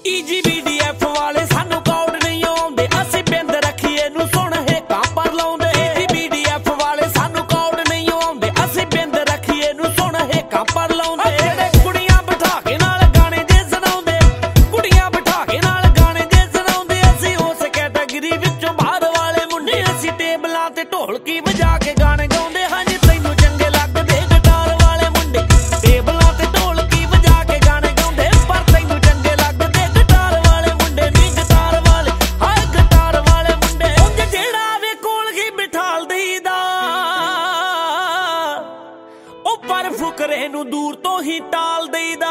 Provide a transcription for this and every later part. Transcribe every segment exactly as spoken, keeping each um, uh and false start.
Easy ਬੀਡੀਐਫ ਵਾਲੇ ਸਾਨੂੰ ਕੌੜ ਨਹੀਂ ਆਉਂਦੇ, ਅਸੀਂ ਬਿੰਦ ਰੱਖੀਏ ਨੂੰ ਸੁਣ ਹੇਕਾਂ ਪਰ ਲਾਉਂਦੇ। ਈਜੀ ਬੀਡੀਐਫ ਵਾਲੇ ਸਾਨੂੰ ਕੌੜ ਨਹੀਂ ਆਉਂਦੇ, ਅਸੀਂ ਬਿੰਦ ਰੱਖੀਏ ਨੂੰ ਸੁਣ ਹੇਕਾਂ ਪਰ ਲਾਉਂਦੇ। ਜਿਹੜੇ ਕੁੜੀਆਂ ਬਿਠਾ ਕੇ ਨਾਲ ਗਾਣੇ ਜੇ ਸੁਣਾਉਂਦੇ, ਕੁੜੀਆਂ ਬਿਠਾ ਕੇ ਨਾਲ ਗਾਣੇ ਜੇ ਸੁਣਾਉਂਦੇ, ਅਸੀਂ ਉਸ ਕੈਟਾਗਰੀ ਵਿੱਚੋਂ ਬਾਹਰ ਵਾਲੇ ਮੁੰਡੇ। ਅਸੀਂ ਟੇਬਲਾਂ ਤੇ ਢੋਲਕੀ ਵਜਾ ਕੇ ਗਾਣੇ ਗਾਉਂਦੇ। ਹਾਂਜੀ ਤੈਨੂੰ ਚੰਗੇ ਲੱਗਦੇ ਗਿਟਾਰ ਵਾਲੇ ਮੁੰਡੇ, ਟੇਬਲਾਂ ਤੇ ਢੋਲਕੀ ਵਜਾ ਕੇ ਗਾਣੇ ਗਾਉਂਦੇ, ਪਰ ਤੈਨੂੰ ਚੰਗੇ ਲੱਗਦੇ ਗਿਟਾਰ ਵਾਲੇ ਮੁੰਡੇ ਨੀ ਗਿਟਾਰ ਵਾਲੇ, ਹਾਏ ਗਿਟਾਰ ਵਾਲੇ ਮੁੰਡੇ। ਉਂਝ ਜਿਹੜਾ ਆਵੇ ਕੋਲ ਹੀ ਬਿਠਾਲ ਦੇਈਦਾ, ਉਹ ਪਰ ਫੁਕਰੇ ਨੂੰ ਦੂਰ ਤੋਂ ਹੀ ਟਾਲ ਦੇਈਦਾ।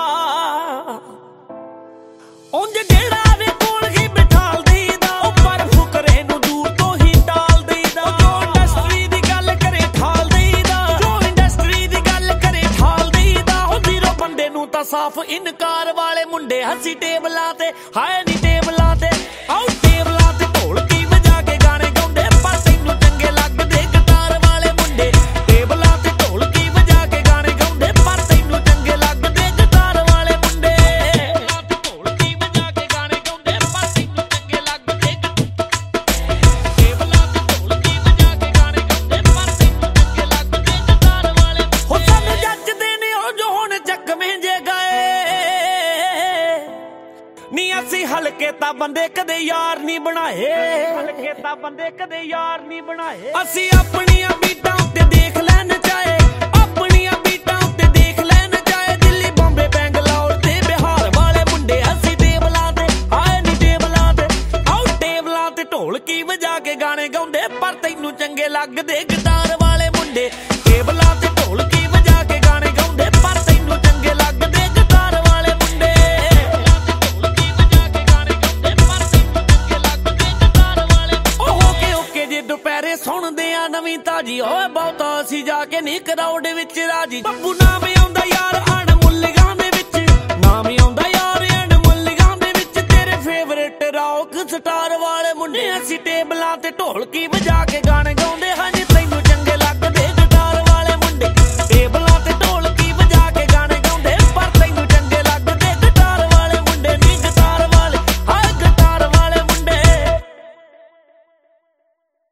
ਉਂਝ ਜਿਹੜਾ ਆਵੇ ਕੋਲ ਹੀ ਬਿਠਾਲ ਦੇਈਦਾ, ਉਹ ਪਰ ਫੁਕਰੇ ਨੂੰ ਦੂਰ ਤੋਂ ਹੀ ਟਾਲ ਦੇਈਦਾ। ਜੋ ਇੰਡਸਟਰੀ ਦੀ ਗੱਲ ਕਰੇ ਠਾਲ ਦੇਈਦਾ, ਜੋ ਇੰਡਸਟਰੀ ਦੀ ਗੱਲ ਕਰੇ ਠਾਲ ਦੇਈਦਾ। ਉਹ ਜ਼ੀਰੋ ਬੰਦੇ ਨੂੰ ਤਾਂ ਸਾਫ਼ ਇਨਕਾਰ ਵਾਲੇ ਮੁੰਡੇ। ਅਸੀਂ ਟੇਬਲਾਂ ਤੇ ਹਾਏ ਨੀ ਟੇਬਲਾਂ ਤੇ, ਆਓ ਟੇਬਲਾਂ ਤੇ ਢੋਲਕੀ ਵਜਾ ਕੇ ਗਾਣੇ ਗਾਉਂਦੇ, ਪਰ ਤੈਨੂੰ ਚੰਗੇ ਲੱਗਦੇ ਗਿਟਾਰ ਵਾਲੇ ਮੁੰਡੇ। ਟੇਬਲਾਂ ਤੇ ਢੋਲਕੀ ਵਜਾ ਕੇ ਗਾਣੇ ਗਾਉਂਦੇ, ਪਰ ਤੈਨੂੰ ਚੰਗੇ ਲੱਗਦੇ ਗਿਟਾਰ ਵਾਲੇ ਮੁੰਡੇ। ਟੇਬਲਾਂ ਤੇ ਢੋਲਕੀ ਵਜਾ ਕੇ ਗਾਣੇ ਗਾਉਂਦੇ, ਪਰ ਤੈਨੂੰ ਚੰਗੇ ਲੱਗਦੇ, ਟੇਬਲਾਂ ਤੇ ਢੋਲਕੀ ਵਜਾ ਕੇ ਗਾਣੇ ਗਾਉਂਦੇ, ਪਰ ਤੈਨੂੰ ਚੰਗੇ ਲੱਗਦੇ ਗਿਟਾਰ ਵਾਲੇ। ਹੋ ਸਾਨੂੰ ਜੱਜਦੇ ਨੇ ਉਹ ਜੋ ਹੁਣ ਚੱਕਵੇਂ ਜੇ ਗਏ ਨੀ, ਅਸੀਂ ਹਲਕੇ ਤਾਂ ਬੰਦੇ ਕਦੇ ਯਾਰ ਨਹੀਂ ਬਣਾਏ, ਹਲਕੇ ਤਾਂ ਬੰਦੇ ਕਦੇ ਯਾਰ ਨਹੀਂ ਬਣਾਏ। ਅਸੀਂ ਆਪਣੀਆਂ ਬੀਟਾਂ ਉੱਤੇ ਦੇਖ ਲੈਣ ਚਾਹੇ, ਆਪਣੀਆਂ ਬੀਟਾਂ ਉੱਤੇ ਦੇਖ ਲੈਣ ਚਾਹੇ, ਦਿੱਲੀ ਬੰਬੇ ਬੈਂਗਲੌਰ ਤੇ ਬਿਹਾਰ ਵਾਲੇ ਮੁੰਡੇ। ਅਸੀਂ ਟੇਬਲਾਂ ਤੇ ਹਾਏ ਨੀ ਟੇਬਲਾਂ ਤੇ, ਆਓ ਟੇਬਲਾਂ ਤੇ ਢੋਲਕੀ ਵਜਾ ਕੇ ਗਾਣੇ ਗਾਉਂਦੇ, ਪਰ ਤੈਨੂੰ ਚੰਗੇ ਲੱਗਦੇ ਗਿਟਾਰ ਵਾਲੇ ਮੁੰਡੇ। ਟੇਬਲਾਂ ਤੇ ਢੋਲਕੀ ਵਜਾ ਕੇ ਗਾਣੇ ਗਾਉਂਦੇ, ਪਰ ਤੈਨੂੰ ਚੰਗੇ ਲੱਗਦੇ ਗਿਟਾਰ ਵਾਲੇ ਮੁੰਡੇ। ਦੁਪਹਿਰੇ ਸੁਣਦੇ ਆ ਨਵੀਂ ਤਾਜੀ, ਓਏ ਬਹੁਤਾ ਅਸੀਂ ਜਾ ਕੇ ਨੀ ਕਰਾਊਡ ਵਿੱਚ ਰਾਜੀ। ਬੱਬੂ ਨਾਮ ਆਉਂਦਾ ਯਾਰ ਅਣਮੁੱਲੀਆਂ ਦੇ ਵਿੱਚ, ਨਾਮ ਆਉਂਦਾ ਯਾਰ ਅਣਮੁੱਲੀਆਂ ਦੇ ਵਿੱਚ, ਤੇਰੇ ਫੇਵਰੇਟ ਰੌਕ ਸਟਾਰ ਵਾਲੇ ਮੁੰਡੇ। ਅਸੀਂ ਟੇਬਲਾਂ ਤੇ ਢੋਲਕੀ ਵਜਾ ਕੇ